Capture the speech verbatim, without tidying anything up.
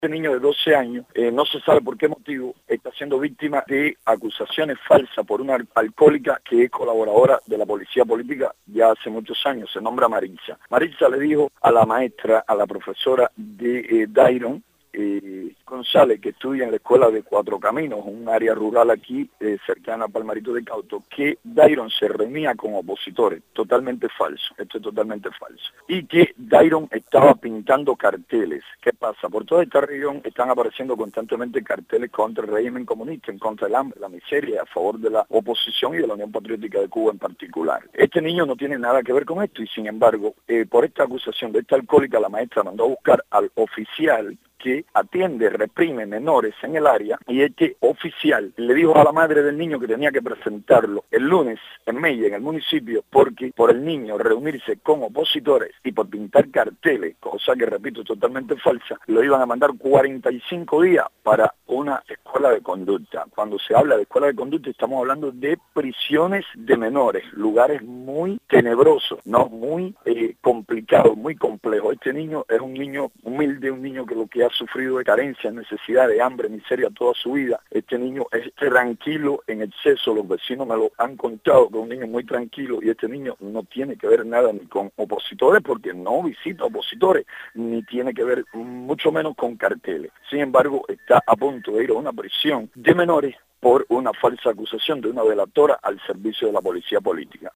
Este niño de doce años, eh, no se sabe por qué motivo, está siendo víctima de acusaciones falsas por una alcohólica que es colaboradora de la policía política ya hace muchos años, se nombra Maritza. Maritza le dijo a la maestra, a la profesora de eh, Dairon, Eh, González, que estudia en la escuela de Cuatro Caminos, un área rural aquí eh, cercana a Palmarito de Cauto, que Dairon se reunía con opositores, totalmente falso, esto es totalmente falso, y que Dairon estaba pintando carteles. ¿Qué pasa? Por toda esta región están apareciendo constantemente carteles contra el régimen comunista, en contra del hambre, la miseria, a favor de la oposición y de la Unión Patriótica de Cuba en particular. Este niño no tiene nada que ver con esto y sin embargo, eh, por esta acusación de esta alcohólica, la maestra mandó a buscar al oficial que atiende, reprime menores en el área, y este oficial le dijo a la madre del niño que tenía que presentarlo el lunes en Mella, en el municipio, porque por el niño reunirse con opositores y por pintar carteles, cosa que repito totalmente falsa, lo iban a mandar cuarenta y cinco días para una escuela de conducta. Cuando se habla de escuela de conducta estamos hablando de prisiones de menores, lugares muy tenebrosos, no muy eh, complicados, muy complejos. Este niño es un niño humilde, un niño que lo que ha sufrido de carencia, necesidad, de hambre, miseria toda su vida. Este niño es tranquilo en exceso, los vecinos me lo han contado, que es un niño muy tranquilo, y este niño no tiene que ver nada ni con opositores, porque no visita opositores, ni tiene que ver mucho menos con carteles. Sin embargo, está a punto de ir a una prisión de menores por una falsa acusación de una delatora al servicio de la policía política.